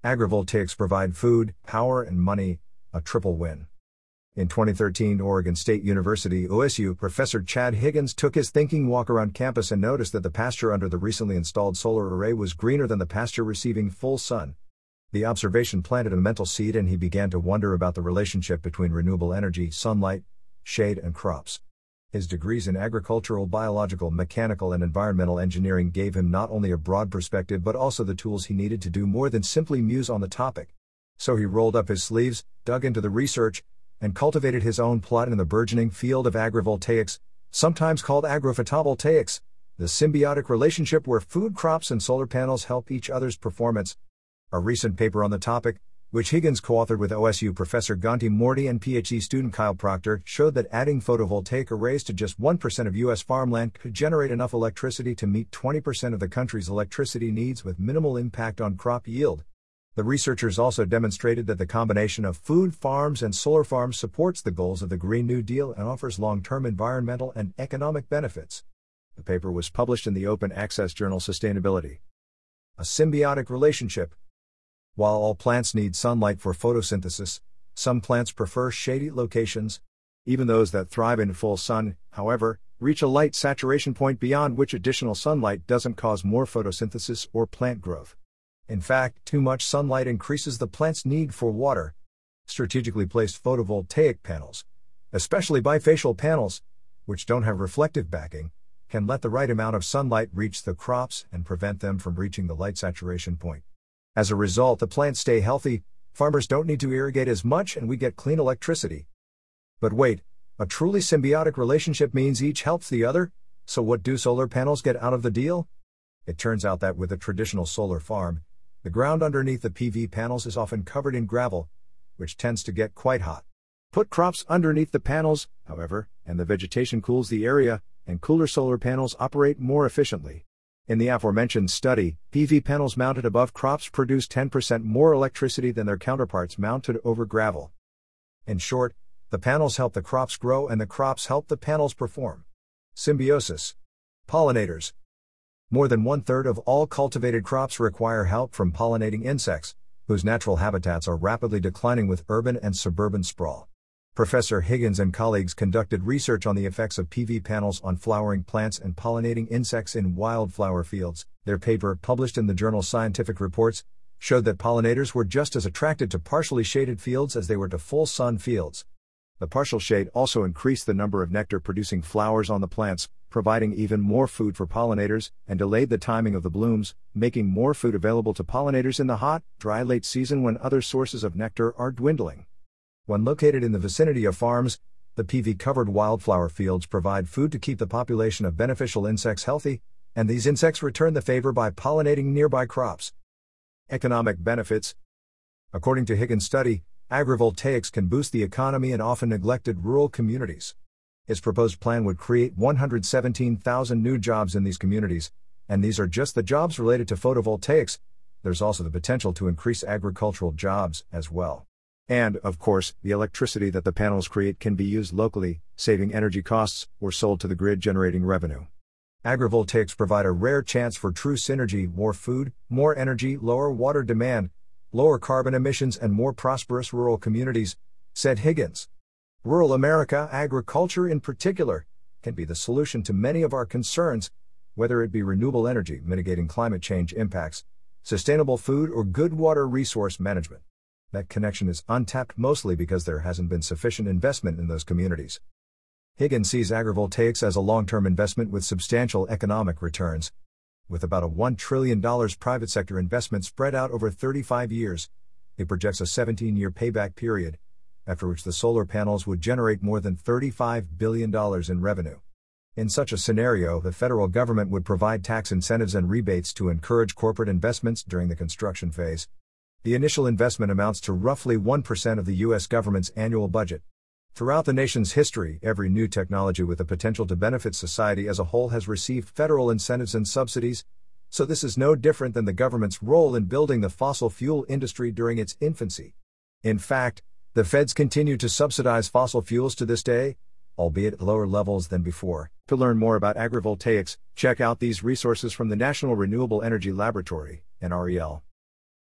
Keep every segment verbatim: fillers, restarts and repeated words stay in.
Agrivoltaics provide food, power, and money, a triple win. In twenty thirteen, Oregon State University O S U professor Chad Higgins took his thinking walk around campus and noticed that the pasture under the recently installed solar array was greener than the pasture receiving full sun. The observation planted a mental seed, and he began to wonder about the relationship between renewable energy, sunlight, shade, and crops. His degrees in agricultural, biological, mechanical, and environmental engineering gave him not only a broad perspective but also the tools he needed to do more than simply muse on the topic. So he rolled up his sleeves, dug into the research, and cultivated his own plot in the burgeoning field of agrivoltaics, sometimes called agrophotovoltaics, the symbiotic relationship where food crops and solar panels help each other's performance. A recent paper on the topic, which Higgins co-authored with O S U professor Ganti Morty and PhD student Kyle Proctor, showed that adding photovoltaic arrays to just one percent of U S farmland could generate enough electricity to meet twenty percent of the country's electricity needs with minimal impact on crop yield. The researchers also demonstrated that the combination of food farms and solar farms supports the goals of the Green New Deal and offers long-term environmental and economic benefits. The paper was published in the open access journal Sustainability. A symbiotic relationship. While all plants need sunlight for photosynthesis, some plants prefer shady locations. Even those that thrive in full sun, however, reach a light saturation point beyond which additional sunlight doesn't cause more photosynthesis or plant growth. In fact, too much sunlight increases the plant's need for water. Strategically placed photovoltaic panels, especially bifacial panels, which don't have reflective backing, can let the right amount of sunlight reach the crops and prevent them from reaching the light saturation point. As a result, the plants stay healthy, farmers don't need to irrigate as much, and we get clean electricity. But wait, a truly symbiotic relationship means each helps the other, so what do solar panels get out of the deal? It turns out that with a traditional solar farm, the ground underneath the P V panels is often covered in gravel, which tends to get quite hot. Put crops underneath the panels, however, and the vegetation cools the area, and cooler solar panels operate more efficiently. In the aforementioned study, P V panels mounted above crops produce ten percent more electricity than their counterparts mounted over gravel. In short, the panels help the crops grow and the crops help the panels perform. Symbiosis. Pollinators. More than one-third of all cultivated crops require help from pollinating insects, whose natural habitats are rapidly declining with urban and suburban sprawl. Professor Higgins and colleagues conducted research on the effects of P V panels on flowering plants and pollinating insects in wildflower fields. Their paper, published in the journal Scientific Reports, showed that pollinators were just as attracted to partially shaded fields as they were to full sun fields. The partial shade also increased the number of nectar-producing flowers on the plants, providing even more food for pollinators, and delayed the timing of the blooms, making more food available to pollinators in the hot, dry late season when other sources of nectar are dwindling. When located in the vicinity of farms, the P V-covered wildflower fields provide food to keep the population of beneficial insects healthy, and these insects return the favor by pollinating nearby crops. Economic benefits. According to Higgins' study, agrivoltaics can boost the economy in often neglected rural communities. His proposed plan would create one hundred seventeen thousand new jobs in these communities, and these are just the jobs related to photovoltaics. There's also the potential to increase agricultural jobs as well. And, of course, the electricity that the panels create can be used locally, saving energy costs, or sold to the grid, generating revenue. Agrivoltaics provide a rare chance for true synergy: more food, more energy, lower water demand, lower carbon emissions, and more prosperous rural communities, said Higgins. Rural America, agriculture in particular, can be the solution to many of our concerns, whether it be renewable energy mitigating climate change impacts, sustainable food, or good water resource management. That connection is untapped mostly because there hasn't been sufficient investment in those communities. Higgins sees agrivoltaics as a long-term investment with substantial economic returns. With about a one trillion dollars private sector investment spread out over thirty-five years, it projects a seventeen-year payback period, after which the solar panels would generate more than thirty-five billion dollars in revenue. In such a scenario, the federal government would provide tax incentives and rebates to encourage corporate investments during the construction phase. The initial investment amounts to roughly one percent of the U S government's annual budget. Throughout the nation's history, every new technology with the potential to benefit society as a whole has received federal incentives and subsidies, so this is no different than the government's role in building the fossil fuel industry during its infancy. In fact, the feds continue to subsidize fossil fuels to this day, albeit at lower levels than before. To learn more about agrivoltaics, check out these resources from the National Renewable Energy Laboratory, N R E L.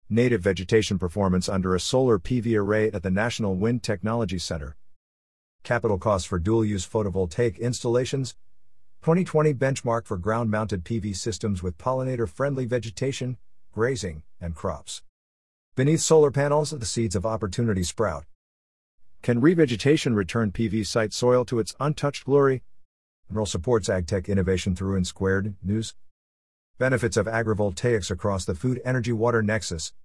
Native vegetation performance under a solar P V array at the National Wind Technology Center. Capital costs for dual-use photovoltaic installations. twenty twenty benchmark for ground-mounted P V systems with pollinator-friendly vegetation, grazing, and crops. Beneath solar panels, the seeds of opportunity sprout. Can revegetation return P V site soil to its untouched glory? N R L supports AgTech innovation through N Squared News. Benefits of agrivoltaics across the food energy water nexus.